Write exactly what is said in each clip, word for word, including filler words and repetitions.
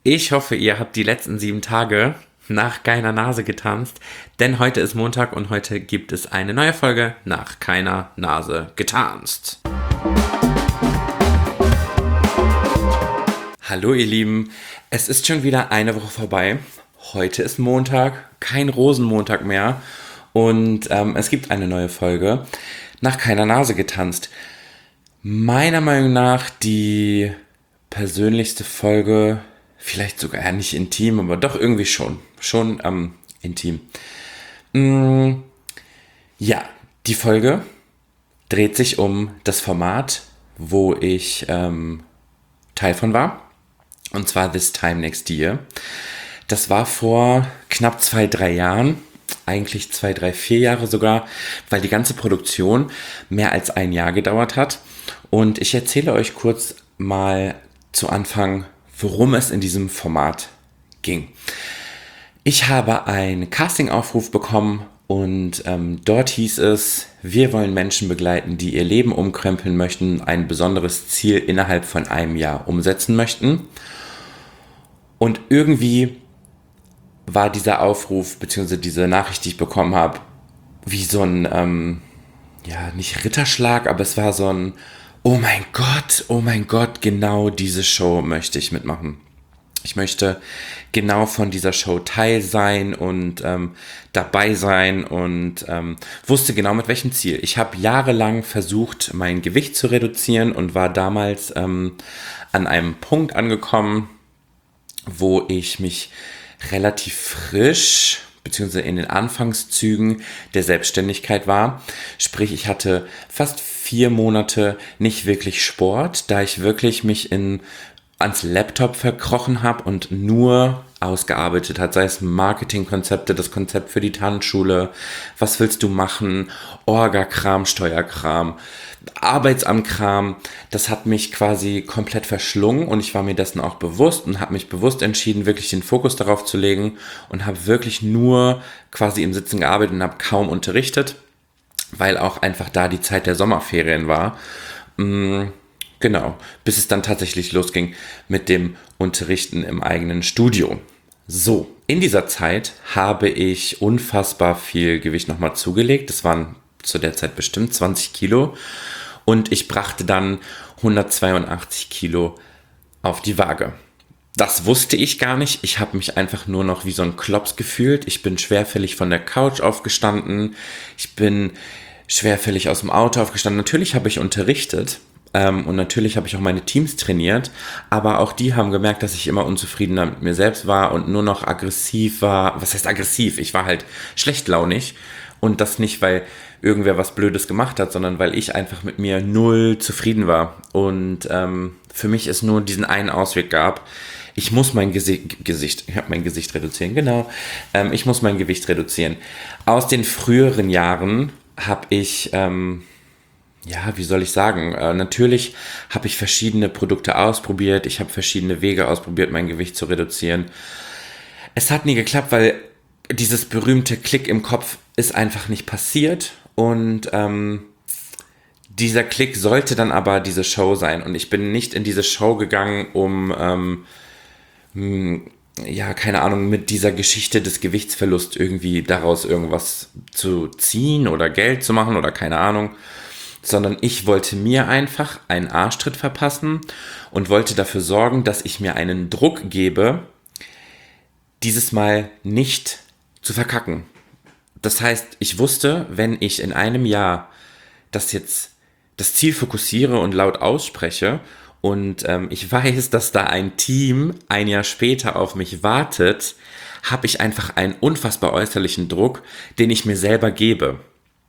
Ich hoffe, ihr habt die letzten sieben Tage nach keiner Nase getanzt, denn heute ist Montag und heute gibt es eine neue Folge nach keiner Nase getanzt. Hallo ihr Lieben, es ist schon wieder eine Woche vorbei. Heute ist Montag, kein Rosenmontag mehr und ähm, es gibt eine neue Folge nach keiner Nase getanzt. Meiner Meinung nach die persönlichste Folge, vielleicht sogar ja, nicht intim, aber doch irgendwie schon, schon ähm, intim. Mm, ja, die Folge dreht sich um das Format, wo ich ähm, Teil von war, und zwar This Time Next Year. Das war vor knapp zwei, drei Jahren, eigentlich zwei, drei, vier Jahre sogar, weil die ganze Produktion mehr als ein Jahr gedauert hat. Und ich erzähle euch kurz mal zu Anfang, worum es in diesem Format ging. Ich habe einen Castingaufruf bekommen und ähm, dort hieß es, wir wollen Menschen begleiten, die ihr Leben umkrempeln möchten, ein besonderes Ziel innerhalb von einem Jahr umsetzen möchten. Und irgendwie war dieser Aufruf bzw. diese Nachricht, die ich bekommen habe, wie so ein, ähm, ja, nicht Ritterschlag, aber es war so ein, oh mein Gott, oh mein Gott, genau diese Show möchte ich mitmachen. Ich möchte genau von dieser Show Teil sein und ähm, dabei sein und ähm, wusste genau mit welchem Ziel. Ich habe jahrelang versucht, mein Gewicht zu reduzieren und war damals ähm, an einem Punkt angekommen, wo ich mich relativ frisch beziehungsweise in den Anfangszügen der Selbstständigkeit war. Sprich, ich hatte fast vier Monate nicht wirklich Sport, da ich wirklich mich in ans Laptop verkrochen habe und nur ausgearbeitet hat, sei es Marketingkonzepte, das Konzept für die Tanzschule, was willst du machen, Orga-Kram, Steuerkram, Arbeitsamtkram, das hat mich quasi komplett verschlungen und ich war mir dessen auch bewusst und habe mich bewusst entschieden, wirklich den Fokus darauf zu legen und habe wirklich nur quasi im Sitzen gearbeitet und habe kaum unterrichtet, weil auch einfach da die Zeit der Sommerferien war. Genau, bis es dann tatsächlich losging mit dem Unterrichten im eigenen Studio. So, in dieser Zeit habe ich unfassbar viel Gewicht nochmal zugelegt. Das waren zu der Zeit bestimmt zwanzig Kilo. Und ich brachte dann hundertzweiundachtzig Kilo auf die Waage. Das wusste ich gar nicht. Ich habe mich einfach nur noch wie so ein Klops gefühlt. Ich bin schwerfällig von der Couch aufgestanden. Ich bin schwerfällig aus dem Auto aufgestanden. Natürlich habe ich unterrichtet. Ähm, und natürlich habe ich auch meine Teams trainiert, aber auch die haben gemerkt, dass ich immer unzufriedener mit mir selbst war und nur noch aggressiv war. Was heißt aggressiv? Ich war halt schlechtlaunig und das nicht, weil irgendwer was Blödes gemacht hat, sondern weil ich einfach mit mir null zufrieden war und ähm, für mich es nur diesen einen Ausweg gab. Ich muss mein Gesi- Gesicht, ich habe mein Gesicht reduzieren, genau. Ähm, ich muss mein Gewicht reduzieren. Aus den früheren Jahren habe ich ähm, Ja, wie soll ich sagen? Äh, natürlich habe ich verschiedene Produkte ausprobiert. Ich habe verschiedene Wege ausprobiert, mein Gewicht zu reduzieren. Es hat nie geklappt, weil dieses berühmte Klick im Kopf ist einfach nicht passiert. Und ähm, dieser Klick sollte dann aber diese Show sein. Und ich bin nicht in diese Show gegangen, um, ähm, mh, ja, keine Ahnung, mit dieser Geschichte des Gewichtsverlusts irgendwie daraus irgendwas zu ziehen oder Geld zu machen oder keine Ahnung. Sondern ich wollte mir einfach einen Arschtritt verpassen und wollte dafür sorgen, dass ich mir einen Druck gebe, dieses Mal nicht zu verkacken. Das heißt, ich wusste, wenn ich in einem Jahr das jetzt das Ziel fokussiere und laut ausspreche und ähm, ich weiß, dass da ein Team ein Jahr später auf mich wartet, habe ich einfach einen unfassbar äußerlichen Druck, den ich mir selber gebe.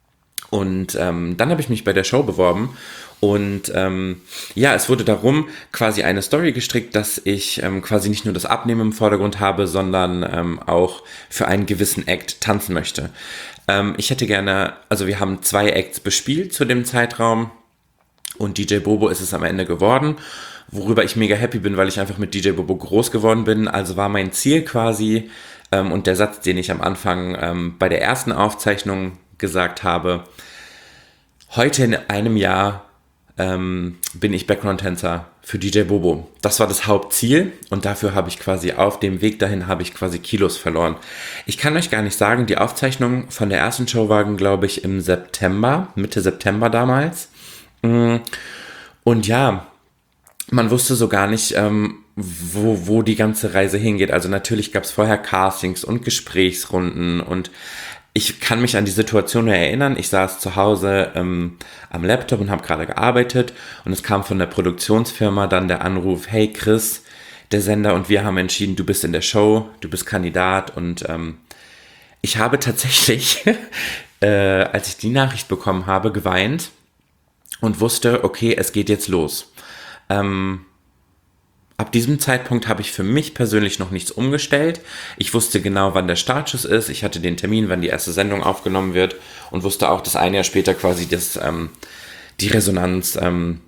Und ähm, dann habe ich mich bei der Show beworben und ähm, ja, es wurde darum quasi eine Story gestrickt, dass ich ähm, quasi nicht nur das Abnehmen im Vordergrund habe, sondern ähm, auch für einen gewissen Act tanzen möchte. Ähm, ich hätte gerne, also wir haben zwei Acts bespielt zu dem Zeitraum und D J Bobo ist es am Ende geworden, worüber ich mega happy bin, weil ich einfach mit D J Bobo groß geworden bin. Also war mein Ziel quasi ähm, und der Satz, den ich am Anfang ähm, bei der ersten Aufzeichnung gesagt habe, heute in einem Jahr ähm, bin ich Background-Tänzer für D J Bobo. Das war das Hauptziel und dafür habe ich quasi auf dem Weg dahin habe ich quasi Kilos verloren. Ich kann euch gar nicht sagen, die Aufzeichnung von der ersten Show war, glaube ich, im September, Mitte September damals. Und ja, man wusste so gar nicht, ähm, wo, wo die ganze Reise hingeht. Also natürlich gab es vorher Castings und Gesprächsrunden und ich kann mich an die Situation nur erinnern. Ich saß zu Hause ähm, am Laptop und habe gerade gearbeitet und es kam von der Produktionsfirma dann der Anruf, hey Chris, der Sender und wir haben entschieden, du bist in der Show, du bist Kandidat und ähm, ich habe tatsächlich, äh, als ich die Nachricht bekommen habe, geweint und wusste, okay, es geht jetzt los. Ähm, Ab diesem Zeitpunkt habe ich für mich persönlich noch nichts umgestellt. Ich wusste genau, wann der Startschuss ist. Ich hatte den Termin, wann die erste Sendung aufgenommen wird und wusste auch, dass ein Jahr später quasi das, ähm, die Resonanz ähm,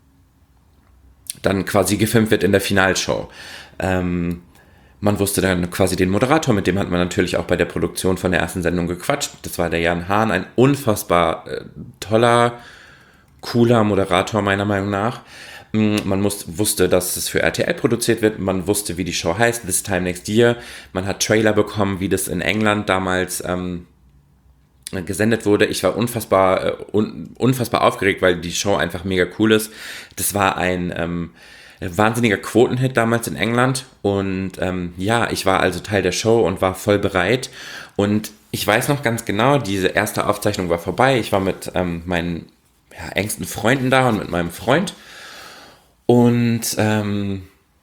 dann quasi gefilmt wird in der Finalshow. Ähm, man wusste dann quasi den Moderator, mit dem hat man natürlich auch bei der Produktion von der ersten Sendung gequatscht. Das war der Jan Hahn, ein unfassbar äh, toller, cooler Moderator meiner Meinung nach. Man muss, wusste, dass es für R T L produziert wird. Man wusste, wie die Show heißt, This Time Next Year. Man hat Trailer bekommen, wie das in England damals ähm, gesendet wurde. Ich war unfassbar, äh, un, unfassbar aufgeregt, weil die Show einfach mega cool ist. Das war ein ähm, wahnsinniger Quotenhit damals in England. Und ähm, ja, ich war also Teil der Show und war voll bereit. Und ich weiß noch ganz genau, diese erste Aufzeichnung war vorbei. Ich war mit ähm, meinen ja, engsten Freunden da und mit meinem Freund. Und ähm,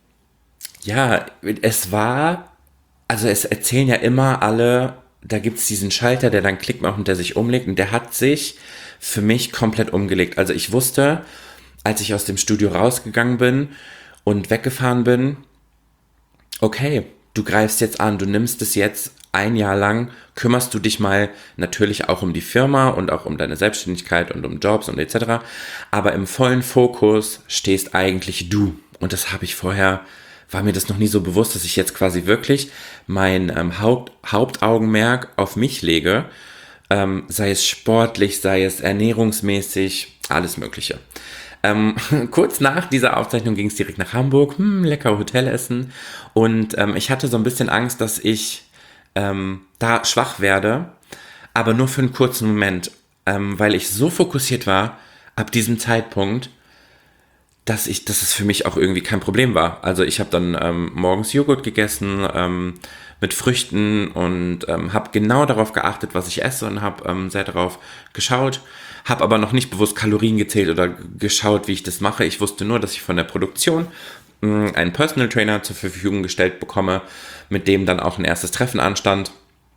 ja, es war, also es erzählen ja immer alle, da gibt es diesen Schalter, der dann Klick macht und der sich umlegt und der hat sich für mich komplett umgelegt. Also ich wusste, als ich aus dem Studio rausgegangen bin und weggefahren bin, okay, du greifst jetzt an, du nimmst es jetzt ein Jahr lang, kümmerst du dich mal natürlich auch um die Firma und auch um deine Selbstständigkeit und um Jobs und et cetera. Aber im vollen Fokus stehst eigentlich du. Und das habe ich vorher, war mir das noch nie so bewusst, dass ich jetzt quasi wirklich mein ähm, Haupt, Hauptaugenmerk auf mich lege, ähm, sei es sportlich, sei es ernährungsmäßig, alles Mögliche. Ähm, kurz nach dieser Aufzeichnung ging es direkt nach Hamburg, hm, lecker Hotelessen und ähm, ich hatte so ein bisschen Angst, dass ich ähm, da schwach werde, aber nur für einen kurzen Moment, ähm, weil ich so fokussiert war ab diesem Zeitpunkt, dass ich, dass es für mich auch irgendwie kein Problem war. Also ich habe dann ähm, morgens Joghurt gegessen ähm, mit Früchten und ähm, habe genau darauf geachtet, was ich esse und habe ähm, sehr darauf geschaut, habe aber noch nicht bewusst Kalorien gezählt oder geschaut, wie ich das mache. Ich wusste nur, dass ich von der Produktion mh, einen Personal Trainer zur Verfügung gestellt bekomme, mit dem dann auch ein erstes Treffen anstand.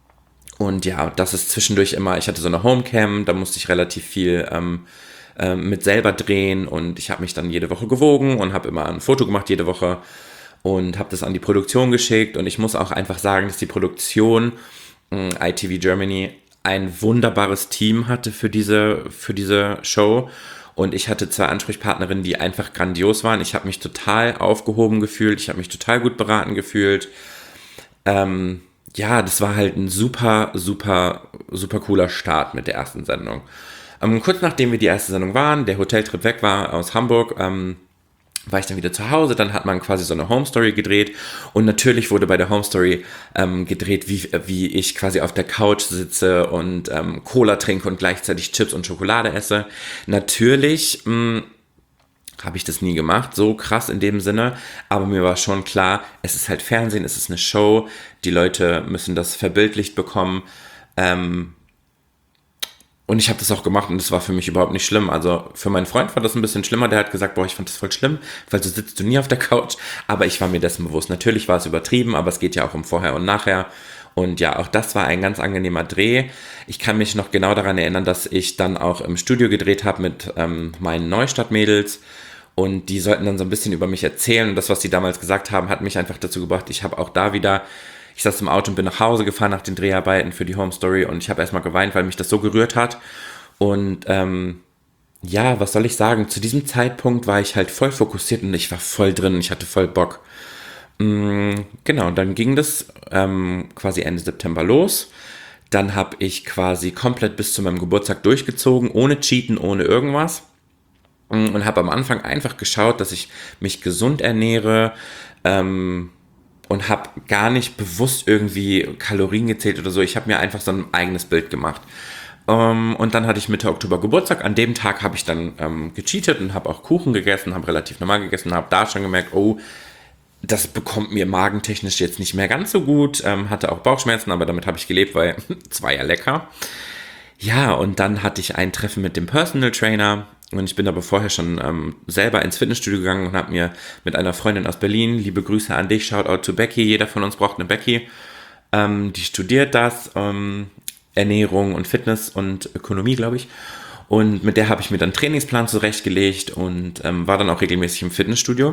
Und ja, das ist zwischendurch immer, ich hatte so eine Homecam, da musste ich relativ viel ähm, äh, mit selber drehen und ich habe mich dann jede Woche gewogen und habe immer ein Foto gemacht jede Woche und habe das an die Produktion geschickt und ich muss auch einfach sagen, dass die Produktion äh, I T V Germany ein wunderbares Team hatte für diese, für diese Show und ich hatte zwei Ansprechpartnerinnen, die einfach grandios waren. Ich habe mich total aufgehoben gefühlt, ich habe mich total gut beraten gefühlt. Ähm, ja, das war halt ein super, super, super cooler Start mit der ersten Sendung. Ähm, kurz nachdem wir die erste Sendung waren, der Hoteltrip weg war aus Hamburg, ähm, war ich dann wieder zu Hause, dann hat man quasi so eine Home Story gedreht und natürlich wurde bei der Home Story ähm, gedreht, wie, wie ich quasi auf der Couch sitze und ähm, Cola trinke und gleichzeitig Chips und Schokolade esse. Natürlich mh, habe ich das nie gemacht, so krass in dem Sinne, aber mir war schon klar, es ist halt Fernsehen, es ist eine Show, die Leute müssen das verbildlicht bekommen, ähm, und ich habe das auch gemacht und das war für mich überhaupt nicht schlimm. Also für meinen Freund war das ein bisschen schlimmer. Der hat gesagt, boah, ich fand das voll schlimm, weil so sitzt du nie auf der Couch. Aber ich war mir dessen bewusst. Natürlich war es übertrieben, aber es geht ja auch um Vorher und Nachher. Und ja, auch das war ein ganz angenehmer Dreh. Ich kann mich noch genau daran erinnern, dass ich dann auch im Studio gedreht habe mit ähm, meinen Neustadt-Mädels. Und die sollten dann so ein bisschen über mich erzählen. Und das, was die damals gesagt haben, hat mich einfach dazu gebracht. Ich habe auch da wieder... Ich saß im Auto und bin nach Hause gefahren nach den Dreharbeiten für die Home Story und ich habe erstmal geweint, weil mich das so gerührt hat. Und ähm, ja, was soll ich sagen? Zu diesem Zeitpunkt war ich halt voll fokussiert und ich war voll drin. Ich hatte voll Bock. Mm, genau, dann ging das ähm, quasi Ende September los. Dann habe ich quasi komplett bis zu meinem Geburtstag durchgezogen, ohne Cheaten, ohne irgendwas. und habe am Anfang einfach geschaut, dass ich mich gesund ernähre, ähm, und habe gar nicht bewusst irgendwie Kalorien gezählt oder so. Ich habe mir einfach so ein eigenes Bild gemacht. Ähm, und dann hatte ich Mitte Oktober Geburtstag. An dem Tag habe ich dann ähm, gecheatet und habe auch Kuchen gegessen, habe relativ normal gegessen, habe da schon gemerkt, oh, das bekommt mir magentechnisch jetzt nicht mehr ganz so gut. Ähm, hatte auch Bauchschmerzen, aber damit habe ich gelebt, weil es war ja lecker. Ja, und dann hatte ich ein Treffen mit dem Personal Trainer und ich bin aber vorher schon ähm, selber ins Fitnessstudio gegangen und habe mir mit einer Freundin aus Berlin, liebe Grüße an dich, Shoutout to Becky, jeder von uns braucht eine Becky, ähm, die studiert das, ähm, Ernährung und Fitness und Ökonomie, glaube ich. Und mit der habe ich mir dann einen Trainingsplan zurechtgelegt und ähm, war dann auch regelmäßig im Fitnessstudio.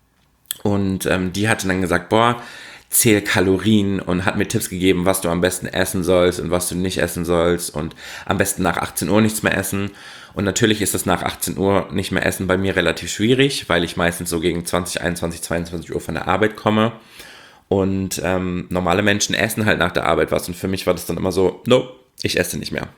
Und ähm, die hatte dann gesagt, boah, zähl Kalorien und hat mir Tipps gegeben, was du am besten essen sollst und was du nicht essen sollst und am besten nach achtzehn Uhr nichts mehr essen. Und natürlich ist das nach achtzehn Uhr nicht mehr essen bei mir relativ schwierig, weil ich meistens so gegen zwanzig, einundzwanzig, zweiundzwanzig Uhr von der Arbeit komme. Und ähm, normale Menschen essen halt nach der Arbeit was. Und für mich war das dann immer so, no, ich esse nicht mehr.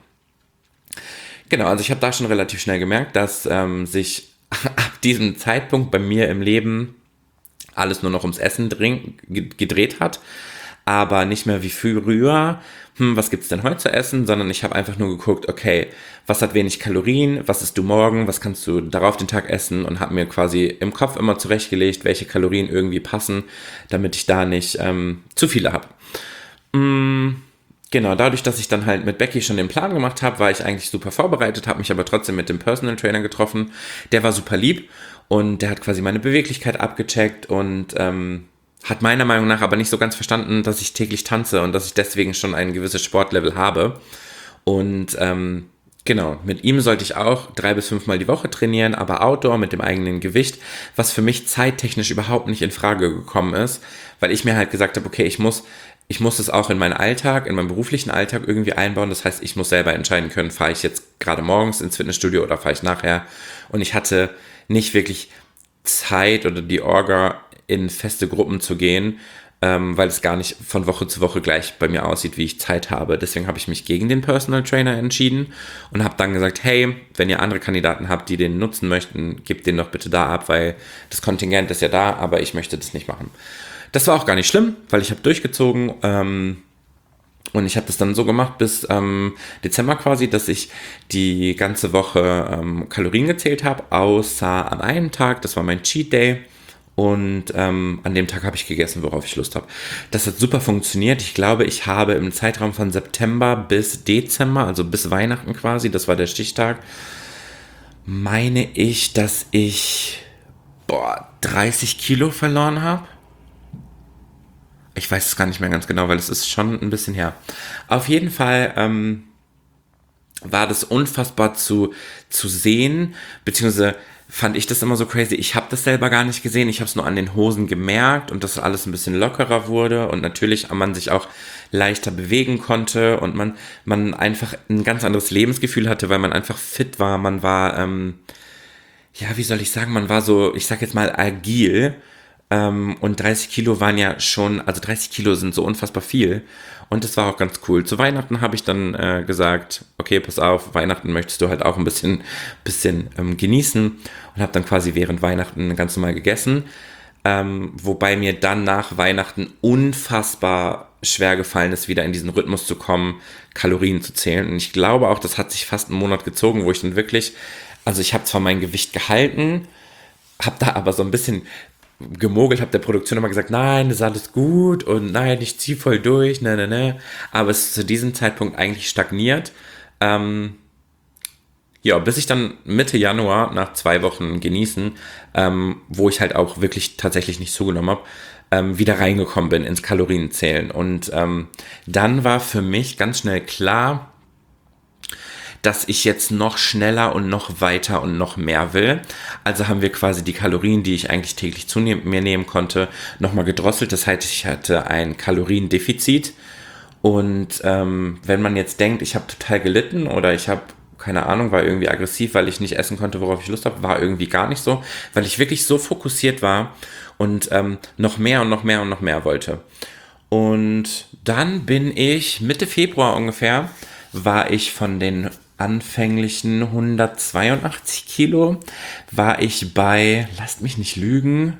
Genau, also ich habe da schon relativ schnell gemerkt, dass ähm, sich ab diesem Zeitpunkt bei mir im Leben alles nur noch ums Essen dring, gedreht hat, aber nicht mehr wie früher, hm, was gibt's denn heute zu essen, sondern ich habe einfach nur geguckt, okay, was hat wenig Kalorien, was isst du morgen, was kannst du darauf den Tag essen und habe mir quasi im Kopf immer zurechtgelegt, welche Kalorien irgendwie passen, damit ich da nicht ähm, zu viele habe. Mm, Genau, dadurch, dass ich dann halt mit Becky schon den Plan gemacht habe, war ich eigentlich super vorbereitet, habe mich aber trotzdem mit dem Personal Trainer getroffen. Der war super lieb und der hat quasi meine Beweglichkeit abgecheckt und ähm, hat meiner Meinung nach aber nicht so ganz verstanden, dass ich täglich tanze und dass ich deswegen schon ein gewisses Sportlevel habe. Und ähm, genau, mit ihm sollte ich auch drei bis fünfmal die Woche trainieren, aber Outdoor mit dem eigenen Gewicht, was für mich zeittechnisch überhaupt nicht in Frage gekommen ist, weil ich mir halt gesagt habe, okay, ich muss ich muss es auch in meinen Alltag, in meinen beruflichen Alltag irgendwie einbauen. Das heißt, ich muss selber entscheiden können, fahre ich jetzt gerade morgens ins Fitnessstudio oder fahre ich nachher. Und ich hatte nicht wirklich Zeit oder die Orga, in feste Gruppen zu gehen, ähm, weil es gar nicht von Woche zu Woche gleich bei mir aussieht, wie ich Zeit habe. Deswegen habe ich mich gegen den Personal Trainer entschieden und habe dann gesagt, hey, wenn ihr andere Kandidaten habt, die den nutzen möchten, gebt den doch bitte da ab, weil das Kontingent ist ja da, aber ich möchte das nicht machen. Das war auch gar nicht schlimm, weil ich habe durchgezogen ähm, und ich habe das dann so gemacht bis ähm, Dezember quasi, dass ich die ganze Woche ähm, Kalorien gezählt habe, außer an einem Tag, das war mein Cheat Day und ähm, an dem Tag habe ich gegessen, worauf ich Lust habe. Das hat super funktioniert. Ich glaube, ich habe im Zeitraum von September bis Dezember, also bis Weihnachten quasi, das war der Stichtag, meine ich, dass ich boah, dreißig Kilo verloren habe. Ich weiß es gar nicht mehr ganz genau, weil es ist schon ein bisschen her. Auf jeden Fall ähm, war das unfassbar zu, zu sehen, beziehungsweise fand ich das immer so crazy. Ich habe das selber gar nicht gesehen, ich habe es nur an den Hosen gemerkt und dass alles ein bisschen lockerer wurde und natürlich man sich auch leichter bewegen konnte und man, man einfach ein ganz anderes Lebensgefühl hatte, weil man einfach fit war, man war, ähm, ja, wie soll ich sagen, man war so, ich sag jetzt mal agil. Ähm, und dreißig Kilo waren ja schon, also dreißig Kilo sind so unfassbar viel. Und das war auch ganz cool. Zu Weihnachten habe ich dann äh, gesagt, okay, pass auf, Weihnachten möchtest du halt auch ein bisschen, bisschen ähm, genießen. Und habe dann quasi während Weihnachten ganz normal gegessen. Ähm, wobei mir dann nach Weihnachten unfassbar schwer gefallen ist, wieder in diesen Rhythmus zu kommen, Kalorien zu zählen. Und ich glaube auch, das hat sich fast einen Monat gezogen, wo ich dann wirklich, also ich habe zwar mein Gewicht gehalten, habe da aber so ein bisschen gemogelt, habe der Produktion immer gesagt, nein, das ist alles gut und nein, ich ziehe voll durch, ne, ne, ne. Aber es ist zu diesem Zeitpunkt eigentlich stagniert. Ähm, ja, bis ich dann Mitte Januar, nach zwei Wochen genießen, ähm, wo ich halt auch wirklich tatsächlich nicht zugenommen habe, ähm, wieder reingekommen bin ins Kalorienzählen. Und ähm, dann war für mich ganz schnell klar, dass ich jetzt noch schneller und noch weiter und noch mehr will. Also haben wir quasi die Kalorien, die ich eigentlich täglich zu mir nehmen konnte, nochmal gedrosselt. Das heißt, ich hatte ein Kaloriendefizit. Und ähm, wenn man jetzt denkt, ich habe total gelitten oder ich habe, keine Ahnung, war irgendwie aggressiv, weil ich nicht essen konnte, worauf ich Lust habe, war irgendwie gar nicht so, weil ich wirklich so fokussiert war und ähm, noch mehr und noch mehr und noch mehr wollte. Und dann bin ich Mitte Februar ungefähr, war ich von den anfänglichen hundertzweiundachtzig Kilo war ich bei, lasst mich nicht lügen,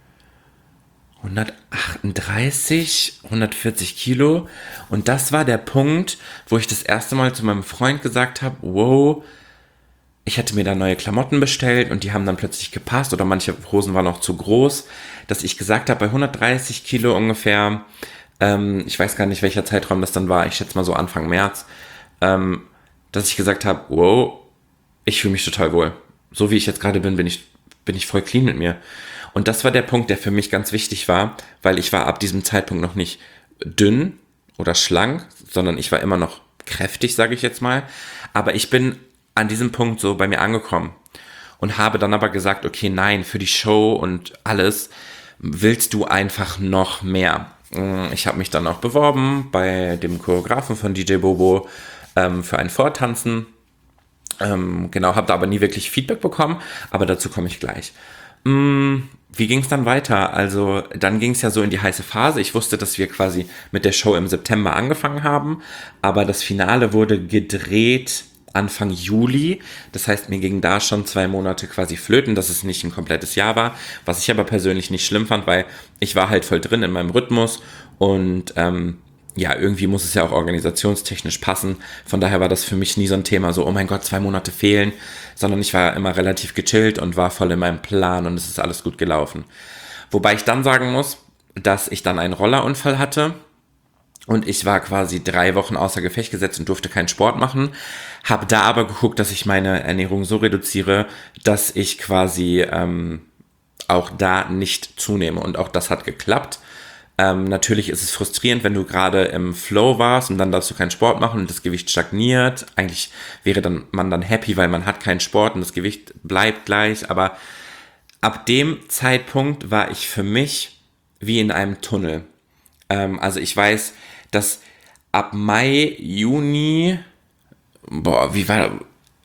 hundertachtunddreißig, hundertvierzig Kilo. Und das war der Punkt, wo ich das erste Mal zu meinem Freund gesagt habe, wow, ich hatte mir da neue Klamotten bestellt und die haben dann plötzlich gepasst oder manche Hosen waren auch zu groß, dass ich gesagt habe, bei hundertdreißig Kilo ungefähr, ähm, ich weiß gar nicht, welcher Zeitraum das dann war, ich schätze mal so Anfang März, ähm, dass ich gesagt habe, wow, ich fühle mich total wohl. So wie ich jetzt gerade bin, bin ich, bin ich voll clean mit mir. Und das war der Punkt, der für mich ganz wichtig war, weil ich war ab diesem Zeitpunkt noch nicht dünn oder schlank, sondern ich war immer noch kräftig, sage ich jetzt mal. Aber ich bin an diesem Punkt so bei mir angekommen und habe dann aber gesagt, okay, nein, für die Show und alles willst du einfach noch mehr. Ich habe mich dann auch beworben bei dem Choreografen von D J Bobo ähm, für ein Vortanzen. Ähm, genau, habe da aber nie wirklich Feedback bekommen, aber dazu komme ich gleich. Mm, wie ging es dann weiter? Also dann ging es ja so in die heiße Phase. Ich wusste, dass wir quasi mit der Show im September angefangen haben, aber das Finale wurde gedreht Anfang Juli. Das heißt, mir gingen da schon zwei Monate quasi flöten, dass es nicht ein komplettes Jahr war, was ich aber persönlich nicht schlimm fand, weil ich war halt voll drin in meinem Rhythmus und ähm, ja, irgendwie muss es ja auch organisationstechnisch passen. Von daher war das für mich nie so ein Thema, so, oh mein Gott, zwei Monate fehlen, sondern ich war immer relativ gechillt und war voll in meinem Plan und es ist alles gut gelaufen. Wobei ich dann sagen muss, dass ich dann einen Rollerunfall hatte und ich war quasi drei Wochen außer Gefecht gesetzt und durfte keinen Sport machen. Habe da aber geguckt, dass ich meine Ernährung so reduziere, dass ich quasi ähm, auch da nicht zunehme. Und auch das hat geklappt. Ähm, natürlich ist es frustrierend, wenn du gerade im Flow warst und dann darfst du keinen Sport machen und das Gewicht stagniert. Eigentlich wäre dann, man dann happy, weil man hat keinen Sport und das Gewicht bleibt gleich. Aber ab dem Zeitpunkt war ich für mich wie in einem Tunnel. Ähm, also ich weiß, dass ab Mai, Juni, boah, wie war,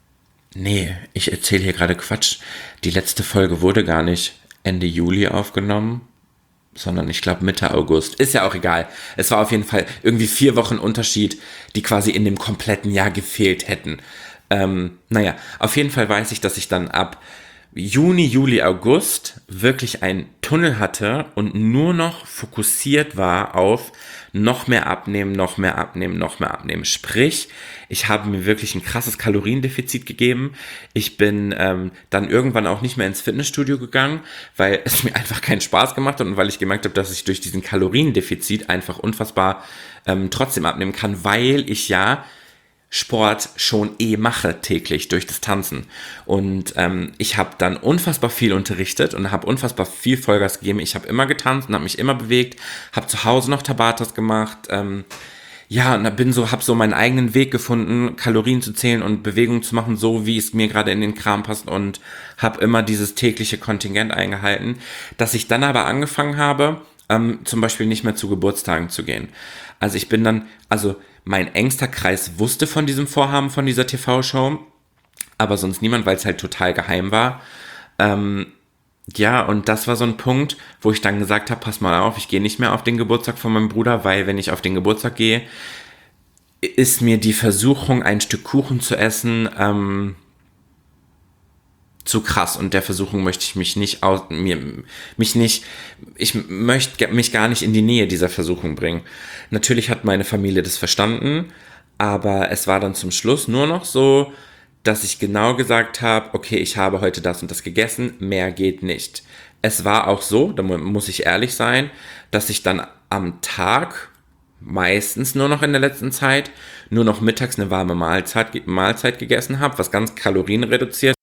nee, ich erzähle hier gerade Quatsch. Die letzte Folge wurde gar nicht Ende Juli aufgenommen, sondern ich glaube Mitte August. Ist ja auch egal. Es war auf jeden Fall irgendwie vier Wochen Unterschied, die quasi in dem kompletten Jahr gefehlt hätten. Ähm, naja, auf jeden Fall weiß ich, dass ich dann ab Juni, Juli, August wirklich einen Tunnel hatte und nur noch fokussiert war auf noch mehr abnehmen, noch mehr abnehmen, noch mehr abnehmen. Sprich, ich habe mir wirklich ein krasses Kaloriendefizit gegeben. Ich bin ähm, dann irgendwann auch nicht mehr ins Fitnessstudio gegangen, weil es mir einfach keinen Spaß gemacht hat und weil ich gemerkt habe, dass ich durch diesen Kaloriendefizit einfach unfassbar ähm, trotzdem abnehmen kann, weil ich ja Sport schon eh mache täglich durch das Tanzen. Und ähm, ich habe dann unfassbar viel unterrichtet und habe unfassbar viel Vollgas gegeben. Ich habe immer getanzt und habe mich immer bewegt, habe zu Hause noch Tabatas gemacht. Ähm, ja, und bin so, habe so meinen eigenen Weg gefunden, Kalorien zu zählen und Bewegungen zu machen, so wie es mir gerade in den Kram passt und habe immer dieses tägliche Kontingent eingehalten, dass ich dann aber angefangen habe, ähm, zum Beispiel nicht mehr zu Geburtstagen zu gehen. Also ich bin dann, also mein engster Kreis wusste von diesem Vorhaben, von dieser T V-Show, aber sonst niemand, weil es halt total geheim war. Ähm, ja, und das war so ein Punkt, wo ich dann gesagt habe, pass mal auf, ich gehe nicht mehr auf den Geburtstag von meinem Bruder, weil wenn ich auf den Geburtstag gehe, ist mir die Versuchung, ein Stück Kuchen zu essen, ähm, zu krass und der Versuchung möchte ich mich nicht aus, mir, mich nicht, ich möchte mich gar nicht in die Nähe dieser Versuchung bringen. Natürlich hat meine Familie das verstanden, aber es war dann zum Schluss nur noch so, dass ich genau gesagt habe, okay, ich habe heute das und das gegessen, mehr geht nicht. Es war auch so, da muss ich ehrlich sein, dass ich dann am Tag, meistens nur noch in der letzten Zeit, nur noch mittags eine warme Mahlzeit, Mahlzeit gegessen habe, was ganz kalorienreduziert.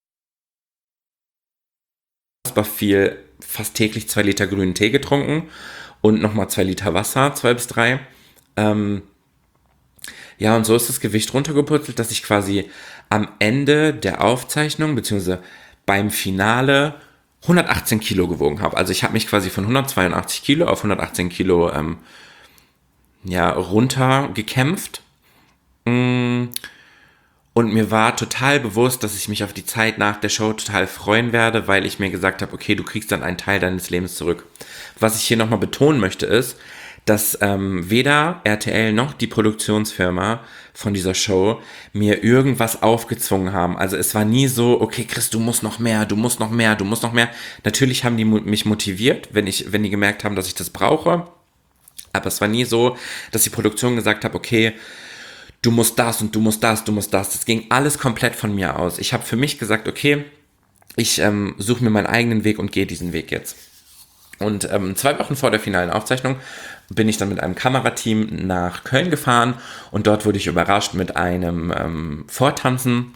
Viel, fast täglich zwei Liter grünen Tee getrunken und nochmal zwei Liter Wasser, zwei bis drei. Ähm, ja, und so ist das Gewicht runtergepurzelt, dass ich quasi am Ende der Aufzeichnung, beziehungsweise beim Finale, hundertachtzehn Kilo gewogen habe. Also ich habe mich quasi von hundertzweiundachtzig Kilo auf hundertachtzehn Kilo ähm, ja, runtergekämpft. Mm. Und mir war total bewusst, dass ich mich auf die Zeit nach der Show total freuen werde, weil ich mir gesagt habe, okay, du kriegst dann einen Teil deines Lebens zurück. Was ich hier nochmal betonen möchte ist, dass ähm, weder R T L noch die Produktionsfirma von dieser Show mir irgendwas aufgezwungen haben. Also es war nie so, okay, Chris, du musst noch mehr, du musst noch mehr, du musst noch mehr. Natürlich haben die mich motiviert, wenn ich, wenn die gemerkt haben, dass ich das brauche. Aber es war nie so, dass die Produktion gesagt hat, okay, du musst das und du musst das, du musst das. Das ging alles komplett von mir aus. Ich habe für mich gesagt, okay, ich ähm, suche mir meinen eigenen Weg und gehe diesen Weg jetzt. Und ähm, zwei Wochen vor der finalen Aufzeichnung bin ich dann mit einem Kamerateam nach Köln gefahren und dort wurde ich überrascht mit einem ähm, Vortanzen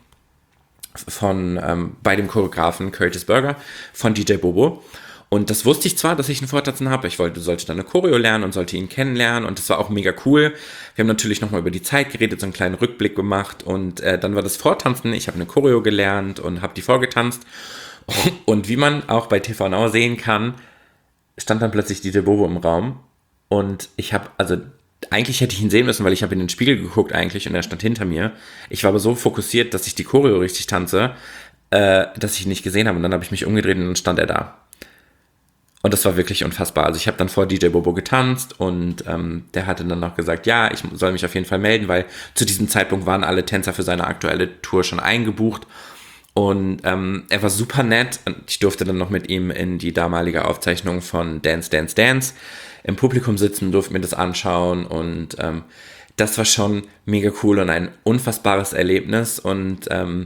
von ähm, bei dem Choreografen Curtis Burger von D J Bobo. Und das wusste ich zwar, dass ich einen Vortanzen habe. Ich wollte, sollte dann eine Choreo lernen und sollte ihn kennenlernen. Und das war auch mega cool. Wir haben natürlich nochmal über die Zeit geredet, so einen kleinen Rückblick gemacht. Und äh, dann war das Vortanzen. Ich habe eine Choreo gelernt und habe die vorgetanzt. Und wie man auch bei T V Now sehen kann, stand dann plötzlich D J Bobo im Raum. Und ich habe, also eigentlich hätte ich ihn sehen müssen, weil ich habe in den Spiegel geguckt eigentlich und er stand hinter mir. Ich war aber so fokussiert, dass ich die Choreo richtig tanze, äh, dass ich ihn nicht gesehen habe. Und dann habe ich mich umgedreht und dann stand er da. Und das war wirklich unfassbar. Also ich habe dann vor D J Bobo getanzt und ähm, der hatte dann noch gesagt, ja, ich soll mich auf jeden Fall melden, weil zu diesem Zeitpunkt waren alle Tänzer für seine aktuelle Tour schon eingebucht. Und ähm, er war super nett und ich durfte dann noch mit ihm in die damalige Aufzeichnung von Dance, Dance, Dance im Publikum sitzen, durfte mir das anschauen und ähm, das war schon mega cool und ein unfassbares Erlebnis und ähm,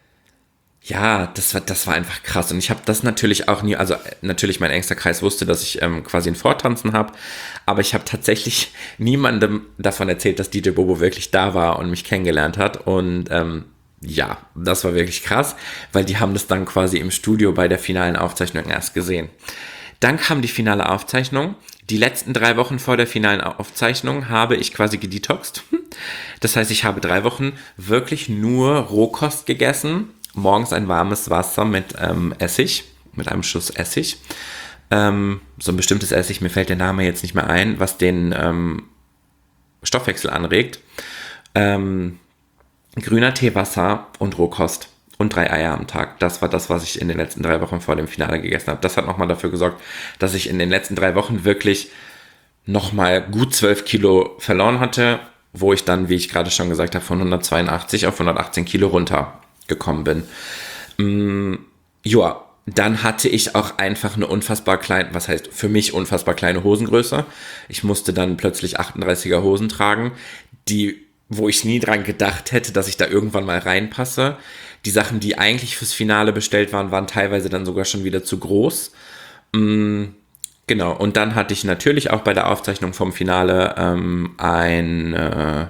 ja, das war, das war einfach krass. Und ich habe das natürlich auch nie, also natürlich mein engster Kreis wusste, dass ich ähm, quasi ein Vortanzen habe, aber ich habe tatsächlich niemandem davon erzählt, dass D J Bobo wirklich da war und mich kennengelernt hat. Und ähm, ja, das war wirklich krass, weil die haben das dann quasi im Studio bei der finalen Aufzeichnung erst gesehen. Dann kam die finale Aufzeichnung. Die letzten drei Wochen vor der finalen Aufzeichnung habe ich quasi gedetoxt. Das heißt, ich habe drei Wochen wirklich nur Rohkost gegessen. Morgens ein warmes Wasser mit ähm, Essig, mit einem Schuss Essig. Ähm, so ein bestimmtes Essig, mir fällt der Name jetzt nicht mehr ein, was den ähm, Stoffwechsel anregt. Ähm, grüner Tee, Wasser und Rohkost und drei Eier am Tag. Das war das, was ich in den letzten drei Wochen vor dem Finale gegessen habe. Das hat nochmal dafür gesorgt, dass ich in den letzten drei Wochen wirklich nochmal gut zwölf Kilo verloren hatte, wo ich dann, wie ich gerade schon gesagt habe, von hundertzweiundachtzig auf hundertachtzehn Kilo runter gekommen bin. Mm, ja, dann hatte ich auch einfach eine unfassbar kleine, was heißt für mich unfassbar kleine Hosengröße. Ich musste dann plötzlich achtunddreißiger Hosen tragen, die, wo ich nie dran gedacht hätte, dass ich da irgendwann mal reinpasse. Die Sachen, die eigentlich fürs Finale bestellt waren, waren teilweise dann sogar schon wieder zu groß. Mm, genau, und dann hatte ich natürlich auch bei der Aufzeichnung vom Finale ähm, ein äh,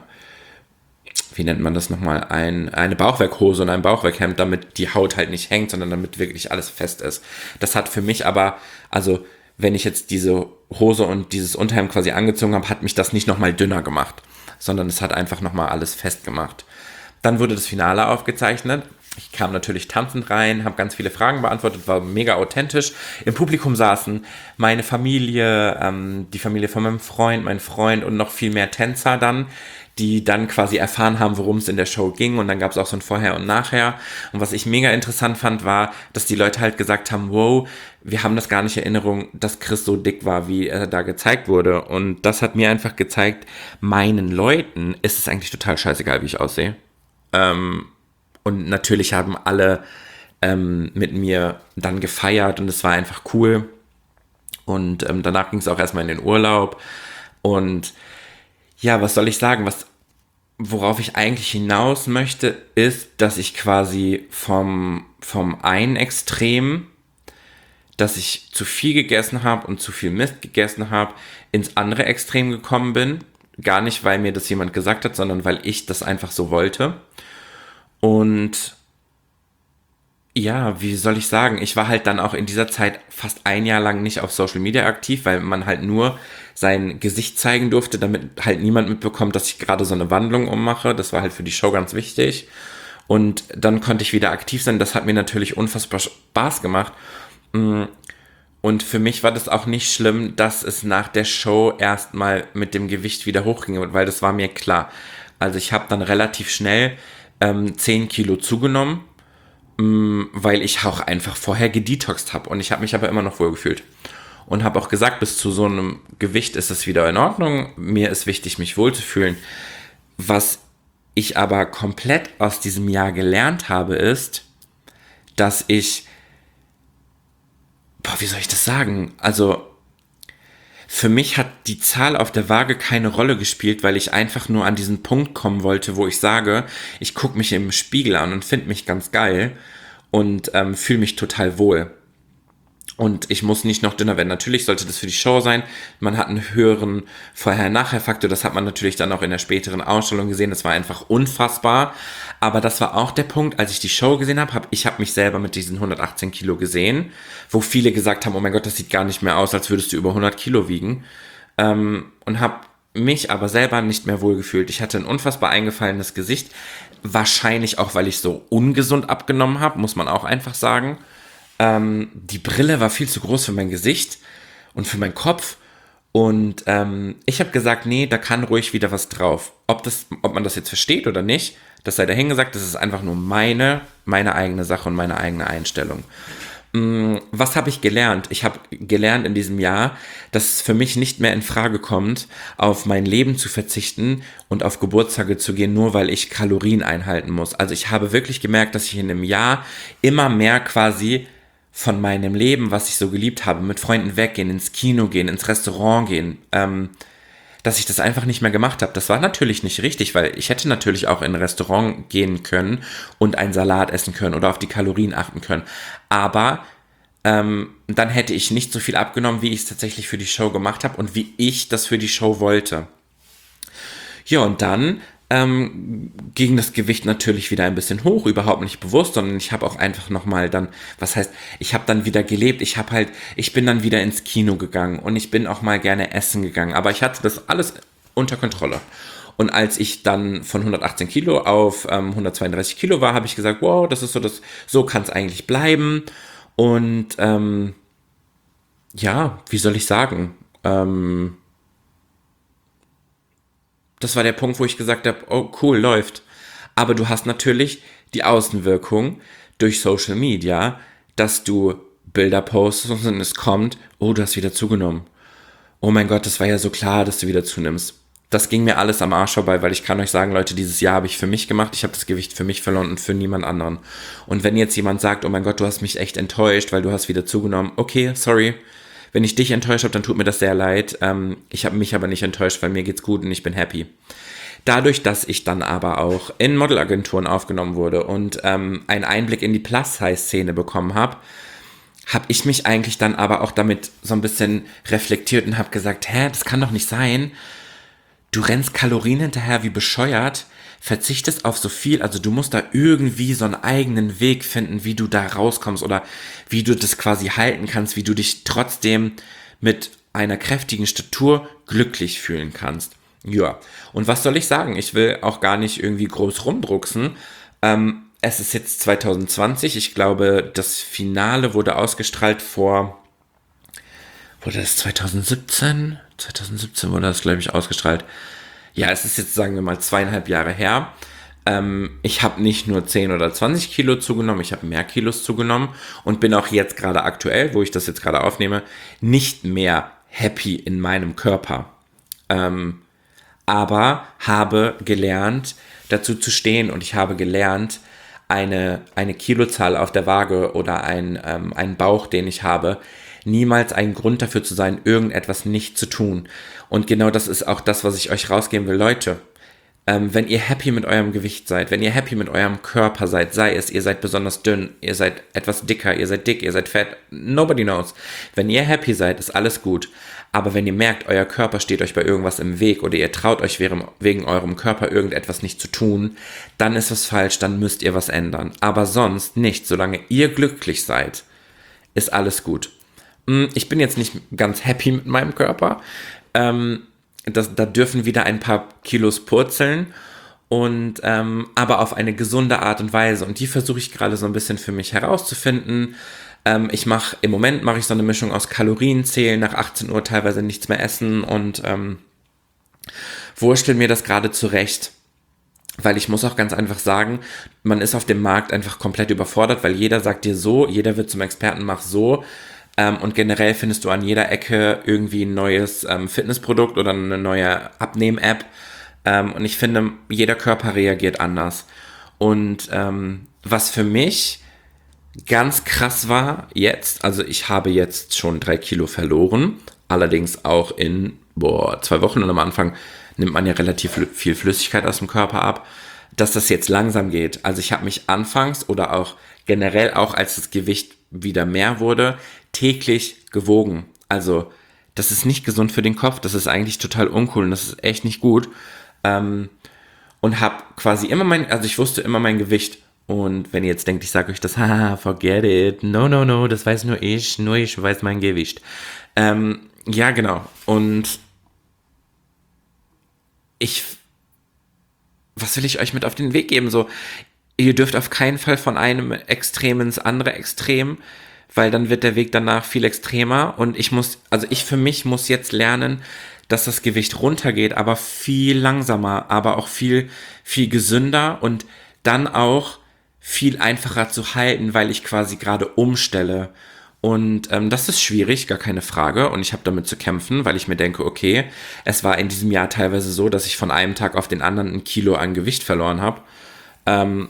wie nennt man das nochmal, ein, eine Bauchwerkhose und ein Bauchwerkhemd, damit die Haut halt nicht hängt, sondern damit wirklich alles fest ist. Das hat für mich aber, also wenn ich jetzt diese Hose und dieses Unterhemd quasi angezogen habe, hat mich das nicht nochmal dünner gemacht, sondern es hat einfach nochmal alles fest gemacht. Dann wurde das Finale aufgezeichnet. Ich kam natürlich tanzend rein, habe ganz viele Fragen beantwortet, war mega authentisch. Im Publikum saßen meine Familie, ähm, die Familie von meinem Freund, mein Freund und noch viel mehr Tänzer dann, die dann quasi erfahren haben, worum es in der Show ging. Und dann gab es auch so ein Vorher und Nachher. Und was ich mega interessant fand, war, dass die Leute halt gesagt haben, wow, wir haben das gar nicht in Erinnerung, dass Chris so dick war, wie er da gezeigt wurde. Und das hat mir einfach gezeigt, meinen Leuten ist es eigentlich total scheißegal, wie ich aussehe. Ähm, und natürlich haben alle ähm, mit mir dann gefeiert und es war einfach cool. Und ähm, danach ging es auch erstmal in den Urlaub. Und ja, was soll ich sagen? Was, worauf ich eigentlich hinaus möchte, ist, dass ich quasi vom, vom einen Extrem, dass ich zu viel gegessen habe und zu viel Mist gegessen habe, ins andere Extrem gekommen bin. Gar nicht, weil mir das jemand gesagt hat, sondern weil ich das einfach so wollte. Und ja, wie soll ich sagen? Ich war halt dann auch in dieser Zeit fast ein Jahr lang nicht auf Social Media aktiv, weil man halt nur sein Gesicht zeigen durfte, damit halt niemand mitbekommt, dass ich gerade so eine Wandlung ummache. Das war halt für die Show ganz wichtig. Und dann konnte ich wieder aktiv sein. Das hat mir natürlich unfassbar Spaß gemacht. Und für mich war das auch nicht schlimm, dass es nach der Show erstmal mit dem Gewicht wieder hochging, weil das war mir klar. Also ich habe dann relativ schnell ähm, zehn Kilo zugenommen, weil ich auch einfach vorher gedetoxt habe und ich habe mich aber immer noch wohl gefühlt. und habe auch gesagt, bis zu so einem Gewicht ist es wieder in Ordnung. Mir ist wichtig, mich wohlzufühlen. Was ich aber komplett aus diesem Jahr gelernt habe, ist, dass ich, boah, wie soll ich das sagen? Also für mich hat die Zahl auf der Waage keine Rolle gespielt, weil ich einfach nur an diesen Punkt kommen wollte, wo ich sage, ich gucke mich im Spiegel an und finde mich ganz geil und ähm, fühle mich total wohl. Und ich muss nicht noch dünner werden. Natürlich sollte das für die Show sein. Man hat einen höheren Vorher-Nachher-Faktor. Das hat man natürlich dann auch in der späteren Ausstellung gesehen. Das war einfach unfassbar. Aber das war auch der Punkt, als ich die Show gesehen habe. Hab, ich habe mich selber mit diesen hundertachtzehn Kilo gesehen, wo viele gesagt haben, oh mein Gott, das sieht gar nicht mehr aus, als würdest du über hundert Kilo wiegen. Ähm, und habe mich aber selber nicht mehr wohlgefühlt. Ich hatte ein unfassbar eingefallenes Gesicht. Wahrscheinlich auch, weil ich so ungesund abgenommen habe, muss man auch einfach sagen. Ähm, die Brille war viel zu groß für mein Gesicht und für meinen Kopf. Und ähm, ich habe gesagt, nee, da kann ruhig wieder was drauf. Ob, das, ob man das jetzt versteht oder nicht, das sei dahingesagt, das ist einfach nur meine, meine eigene Sache und meine eigene Einstellung. Ähm, was habe ich gelernt? Ich habe gelernt in diesem Jahr, dass es für mich nicht mehr in Frage kommt, auf mein Leben zu verzichten und auf Geburtstage zu gehen, nur weil ich Kalorien einhalten muss. Also ich habe wirklich gemerkt, dass ich in einem Jahr immer mehr quasi von meinem Leben, was ich so geliebt habe, mit Freunden weggehen, ins Kino gehen, ins Restaurant gehen, ähm, dass ich das einfach nicht mehr gemacht habe. Das war natürlich nicht richtig, weil ich hätte natürlich auch in ein Restaurant gehen können und einen Salat essen können oder auf die Kalorien achten können. Aber ähm, dann hätte ich nicht so viel abgenommen, wie ich es tatsächlich für die Show gemacht habe und wie ich das für die Show wollte. Ja, und dann ähm, ging das Gewicht natürlich wieder ein bisschen hoch, überhaupt nicht bewusst, sondern ich habe auch einfach nochmal dann, was heißt, ich habe dann wieder gelebt, ich habe halt, ich bin dann wieder ins Kino gegangen und ich bin auch mal gerne essen gegangen, aber ich hatte das alles unter Kontrolle. Und als ich dann von hundertachtzehn Kilo auf ähm, hundertzweiunddreißig Kilo war, habe ich gesagt, wow, das ist so, das, so kann es eigentlich bleiben. Und ähm, ja, wie soll ich sagen, ähm, das war der Punkt, wo ich gesagt habe, oh cool, läuft. Aber du hast natürlich die Außenwirkung durch Social Media, dass du Bilder postest und es kommt, oh, du hast wieder zugenommen. Oh mein Gott, das war ja so klar, dass du wieder zunimmst. Das ging mir alles am Arsch vorbei, weil ich kann euch sagen, Leute, dieses Jahr habe ich für mich gemacht, ich habe das Gewicht für mich verloren und für niemand anderen. Und wenn jetzt jemand sagt, oh mein Gott, du hast mich echt enttäuscht, weil du hast wieder zugenommen, okay, sorry. Wenn ich dich enttäuscht habe, dann tut mir das sehr leid. Ähm, ich habe mich aber nicht enttäuscht, weil mir geht's gut und ich bin happy. Dadurch, dass ich dann aber auch in Modelagenturen aufgenommen wurde und ähm, einen Einblick in die Plus-Size-Szene bekommen habe, habe ich mich eigentlich dann aber auch damit so ein bisschen reflektiert und habe gesagt, hä, das kann doch nicht sein. Du rennst Kalorien hinterher wie bescheuert, verzichtest auf so viel, also du musst da irgendwie so einen eigenen Weg finden, wie du da rauskommst oder wie du das quasi halten kannst, wie du dich trotzdem mit einer kräftigen Statur glücklich fühlen kannst. Ja, und was soll ich sagen? Ich will auch gar nicht irgendwie groß rumdrucksen. Ähm, es ist jetzt zwanzig zwanzig, ich glaube, das Finale wurde ausgestrahlt vor, wurde das zwanzig siebzehn? zwanzig siebzehn wurde das, glaube ich, ausgestrahlt. Ja, es ist jetzt, sagen wir mal, zweieinhalb Jahre her. Ähm, ich habe nicht nur zehn oder zwanzig Kilo zugenommen, ich habe mehr Kilos zugenommen und bin auch jetzt gerade aktuell, wo ich das jetzt gerade aufnehme, nicht mehr happy in meinem Körper. Ähm, aber habe gelernt, dazu zu stehen und ich habe gelernt, eine, eine Kilozahl auf der Waage oder ein, ähm, einen Bauch, den ich habe, niemals ein Grund dafür zu sein, irgendetwas nicht zu tun. Und genau das ist auch das, was ich euch rausgeben will. Leute, ähm, wenn ihr happy mit eurem Gewicht seid, wenn ihr happy mit eurem Körper seid, sei es, ihr seid besonders dünn, ihr seid etwas dicker, ihr seid dick, ihr seid fett, nobody knows. Wenn ihr happy seid, ist alles gut. Aber wenn ihr merkt, euer Körper steht euch bei irgendwas im Weg oder ihr traut euch wegen, wegen eurem Körper irgendetwas nicht zu tun, dann ist was falsch, dann müsst ihr was ändern. Aber sonst nicht. Solange ihr glücklich seid, ist alles gut. Ich bin jetzt nicht ganz happy mit meinem Körper. Ähm, das, da dürfen wieder ein paar Kilos purzeln. Und, ähm, aber auf eine gesunde Art und Weise. Und die versuche ich gerade so ein bisschen für mich herauszufinden. Ähm, ich mache, im Moment mache ich so eine Mischung aus Kalorienzählen, nach achtzehn Uhr teilweise nichts mehr essen und ähm, wurstel mir das gerade zurecht. Weil ich muss auch ganz einfach sagen, man ist auf dem Markt einfach komplett überfordert, weil jeder sagt dir so, jeder wird zum Experten, mach so. Ähm, und generell findest du an jeder Ecke irgendwie ein neues ähm, Fitnessprodukt oder eine neue Abnehm-App. Ähm, und ich finde, jeder Körper reagiert anders. Und ähm, was für mich ganz krass war jetzt, also ich habe jetzt schon drei Kilo verloren, allerdings auch in boah, zwei Wochen und am Anfang nimmt man ja relativ viel Flüssigkeit aus dem Körper ab, dass das jetzt langsam geht. Also ich habe mich anfangs oder auch generell auch als das Gewicht wieder mehr wurde, täglich gewogen. Also das ist nicht gesund für den Kopf, das ist eigentlich total uncool und das ist echt nicht gut. Ähm, und habe quasi immer mein, also ich wusste immer mein Gewicht. Und wenn ihr jetzt denkt, ich sage euch das, haha, forget it, no, no, no, das weiß nur ich, nur ich weiß mein Gewicht. Ähm, ja, genau. Und ich, was will ich euch mit auf den Weg geben? So, ihr dürft auf keinen Fall von einem Extrem ins andere Extrem, weil dann wird der Weg danach viel extremer. Und ich muss, also ich für mich muss jetzt lernen, dass das Gewicht runtergeht, aber viel langsamer, aber auch viel, viel gesünder und dann auch viel einfacher zu halten, weil ich quasi gerade umstelle. Und ähm, das ist schwierig, gar keine Frage. Und ich habe damit zu kämpfen, weil ich mir denke, okay, es war in diesem Jahr teilweise so, dass ich von einem Tag auf den anderen ein Kilo an Gewicht verloren habe. Ähm,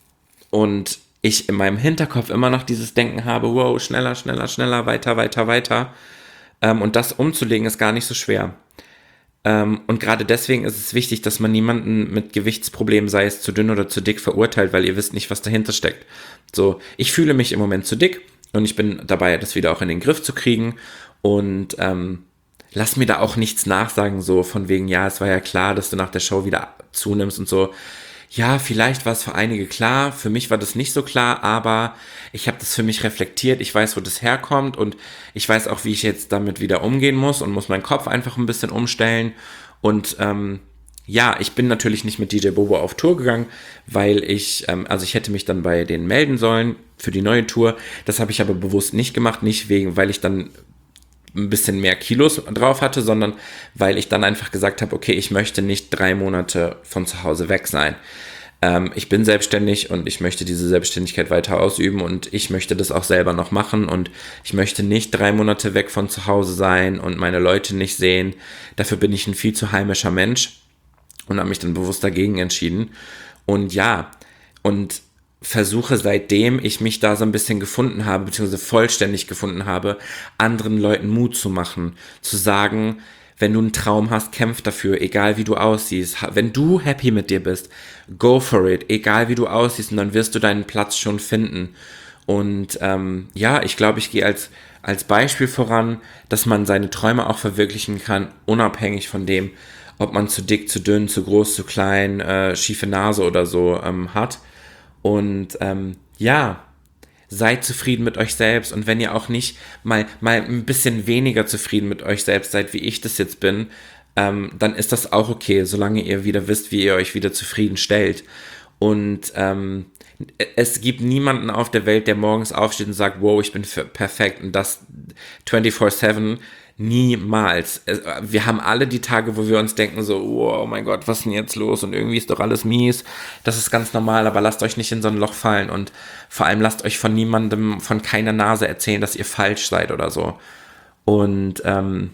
und ich in meinem Hinterkopf immer noch dieses Denken habe, wow, schneller, schneller, schneller, weiter, weiter, weiter. Ähm, und das umzulegen ist gar nicht so schwer. Ähm, und gerade deswegen ist es wichtig, dass man niemanden mit Gewichtsproblemen, sei es zu dünn oder zu dick, verurteilt, weil ihr wisst nicht, was dahinter steckt. So, ich fühle mich im Moment zu dick und ich bin dabei, das wieder auch in den Griff zu kriegen. Und ähm, lass mir da auch nichts nachsagen, so von wegen, ja, es war ja klar, dass du nach der Show wieder zunimmst und so. Ja, vielleicht war es für einige klar, für mich war das nicht so klar, aber ich habe das für mich reflektiert, ich weiß, wo das herkommt und ich weiß auch, wie ich jetzt damit wieder umgehen muss und muss meinen Kopf einfach ein bisschen umstellen und ähm, ja, ich bin natürlich nicht mit D J Bobo auf Tour gegangen, weil ich, ähm, also ich hätte mich dann bei denen melden sollen für die neue Tour, das habe ich aber bewusst nicht gemacht, nicht wegen, weil ich dann ein bisschen mehr Kilos drauf hatte, sondern weil ich dann einfach gesagt habe, okay, ich möchte nicht drei Monate von zu Hause weg sein. Ähm, ich bin selbstständig und ich möchte diese Selbstständigkeit weiter ausüben und ich möchte das auch selber noch machen und ich möchte nicht drei Monate weg von zu Hause sein und meine Leute nicht sehen. Dafür bin ich ein viel zu heimischer Mensch und habe mich dann bewusst dagegen entschieden. Und ja, und versuche, seitdem ich mich da so ein bisschen gefunden habe, beziehungsweise vollständig gefunden habe, anderen Leuten Mut zu machen, zu sagen, wenn du einen Traum hast, kämpf dafür, egal wie du aussiehst. Wenn du happy mit dir bist, go for it, egal wie du aussiehst, und dann wirst du deinen Platz schon finden. Und ähm, ja, ich glaube, ich gehe als, als Beispiel voran, dass man seine Träume auch verwirklichen kann, unabhängig von dem, ob man zu dick, zu dünn, zu groß, zu klein, äh, schiefe Nase oder so ähm, hat. Und ähm, ja, seid zufrieden mit euch selbst. Und wenn ihr auch nicht mal, mal ein bisschen weniger zufrieden mit euch selbst seid, wie ich das jetzt bin, ähm, dann ist das auch okay, solange ihr wieder wisst, wie ihr euch wieder zufrieden stellt. Und ähm, es gibt niemanden auf der Welt, der morgens aufsteht und sagt, wow, ich bin perfekt. Und das vierundzwanzig sieben. Niemals. Wir haben alle die Tage, wo wir uns denken so, oh mein Gott, was ist denn jetzt los? Und irgendwie ist doch alles mies. Das ist ganz normal, aber lasst euch nicht in so ein Loch fallen und vor allem lasst euch von niemandem, von keiner Nase erzählen, dass ihr falsch seid oder so. Und ähm,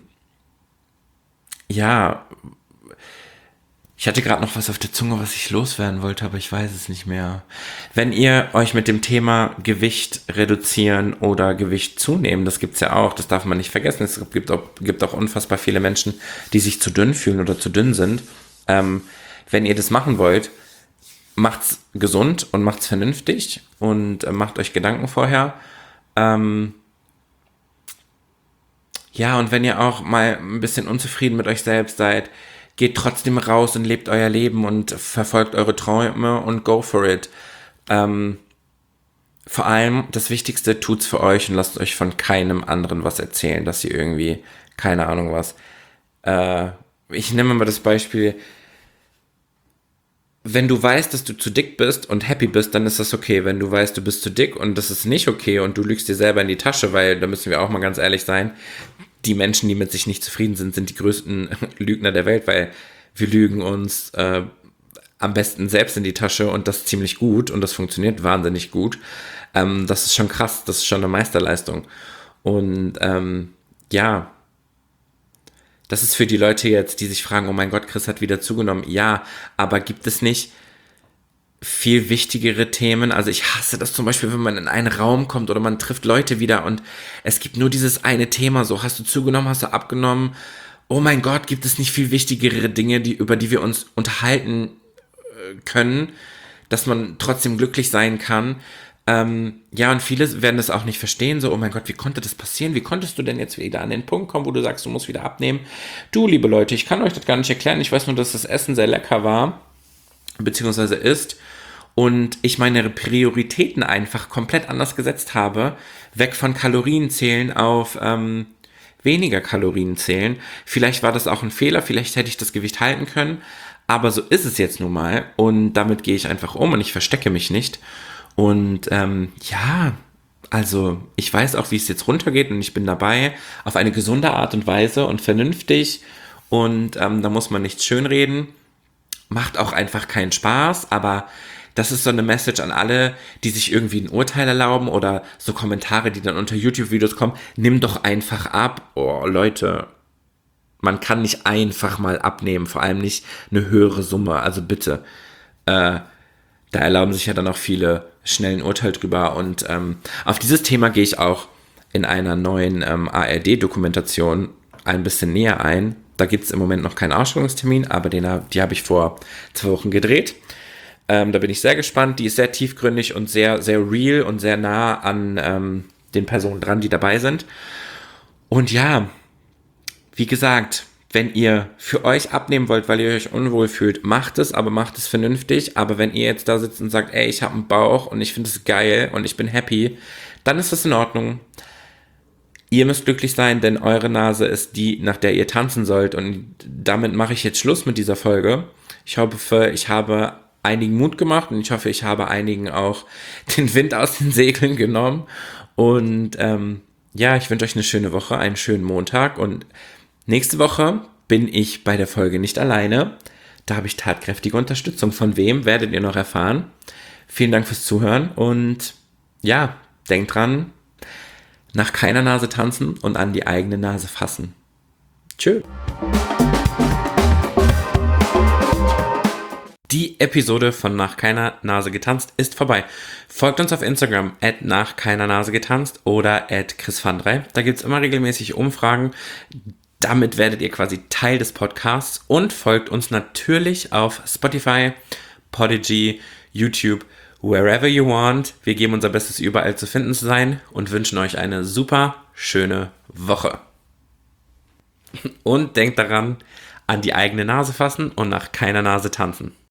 ja, ich hatte gerade noch was auf der Zunge, was ich loswerden wollte, aber ich weiß es nicht mehr. Wenn ihr euch mit dem Thema Gewicht reduzieren oder Gewicht zunehmen, das gibt's ja auch, das darf man nicht vergessen. Es gibt auch, gibt auch unfassbar viele Menschen, die sich zu dünn fühlen oder zu dünn sind. Ähm, wenn ihr das machen wollt, macht's gesund und macht's vernünftig und äh, macht euch Gedanken vorher. Ähm, ja, und wenn ihr auch mal ein bisschen unzufrieden mit euch selbst seid, geht trotzdem raus und lebt euer Leben und verfolgt eure Träume und go for it. Ähm, vor allem das Wichtigste, tut's für euch und lasst euch von keinem anderen was erzählen, dass ihr irgendwie, keine Ahnung was. Äh, ich nehme mal das Beispiel, wenn du weißt, dass du zu dick bist und happy bist, dann ist das okay. Wenn du weißt, du bist zu dick und das ist nicht okay und du lügst dir selber in die Tasche, weil da müssen wir auch mal ganz ehrlich sein, die Menschen, die mit sich nicht zufrieden sind, sind die größten Lügner der Welt, weil wir lügen uns äh, am besten selbst in die Tasche und das ziemlich gut und das funktioniert wahnsinnig gut. Ähm, das ist schon krass, das ist schon eine Meisterleistung. Und ähm, ja, das ist für die Leute jetzt, die sich fragen, oh mein Gott, Chris hat wieder zugenommen. Ja, aber gibt es nicht viel wichtigere Themen? Also ich hasse das zum Beispiel, wenn man in einen Raum kommt oder man trifft Leute wieder und es gibt nur dieses eine Thema, so hast du zugenommen, hast du abgenommen? Oh mein Gott, gibt es nicht viel wichtigere Dinge, die, über die wir uns unterhalten äh, können, dass man trotzdem glücklich sein kann? Ähm, ja, und viele werden das auch nicht verstehen, so, oh mein Gott, wie konnte das passieren? Wie konntest du denn jetzt wieder an den Punkt kommen, wo du sagst, du musst wieder abnehmen? Du, liebe Leute, ich kann euch das gar nicht erklären. Ich weiß nur, dass das Essen sehr lecker war, beziehungsweise ist, und ich meine Prioritäten einfach komplett anders gesetzt habe, weg von Kalorienzählen auf ähm, weniger Kalorien zählen. Vielleicht war das auch ein Fehler, vielleicht hätte ich das Gewicht halten können, aber so ist es jetzt nun mal und damit gehe ich einfach um und ich verstecke mich nicht. Und ähm, ja, also ich weiß auch, wie es jetzt runtergeht und ich bin dabei auf eine gesunde Art und Weise und vernünftig und ähm, da muss man nichts schönreden. Macht auch einfach keinen Spaß, aber das ist so eine Message an alle, die sich irgendwie ein Urteil erlauben oder so Kommentare, die dann unter YouTube-Videos kommen. Nimm doch einfach ab. Oh, Leute, man kann nicht einfach mal abnehmen, vor allem nicht eine höhere Summe. Also bitte, äh, da erlauben sich ja dann auch viele schnell ein Urteil drüber. Und ähm, auf dieses Thema gehe ich auch in einer neuen ähm, A R D-Dokumentation ein bisschen näher ein. Da gibt es im Moment noch keinen Ausstellungstermin, aber den, die habe ich vor zwei Wochen gedreht. Ähm, da bin ich sehr gespannt. Die ist sehr tiefgründig und sehr, sehr real und sehr nah an ähm, den Personen dran, die dabei sind. Und ja, wie gesagt, wenn ihr für euch abnehmen wollt, weil ihr euch unwohl fühlt, macht es, aber macht es vernünftig. Aber wenn ihr jetzt da sitzt und sagt, ey, ich habe einen Bauch und ich finde es geil und ich bin happy, dann ist das in Ordnung. Ihr müsst glücklich sein, denn eure Nase ist die, nach der ihr tanzen sollt. Und damit mache ich jetzt Schluss mit dieser Folge. Ich hoffe, ich habe einigen Mut gemacht und ich hoffe, ich habe einigen auch den Wind aus den Segeln genommen. Und ähm, ja, ich wünsche euch eine schöne Woche, einen schönen Montag. Und nächste Woche bin ich bei der Folge nicht alleine. Da habe ich tatkräftige Unterstützung. Von wem, werdet ihr noch erfahren. Vielen Dank fürs Zuhören und ja, denkt dran, nach keiner Nase tanzen und an die eigene Nase fassen. Tschö. Die Episode von Nach keiner Nase getanzt ist vorbei. Folgt uns auf Instagram at nach keiner Nase getanzt oder at chris van drei. Da gibt es immer regelmäßig Umfragen. Damit werdet ihr quasi Teil des Podcasts und folgt uns natürlich auf Spotify, Podigy, YouTube, wherever you want. Wir geben unser Bestes, überall zu finden zu sein und wünschen euch eine super schöne Woche. Und denkt daran, an die eigene Nase fassen und nach keiner Nase tanzen.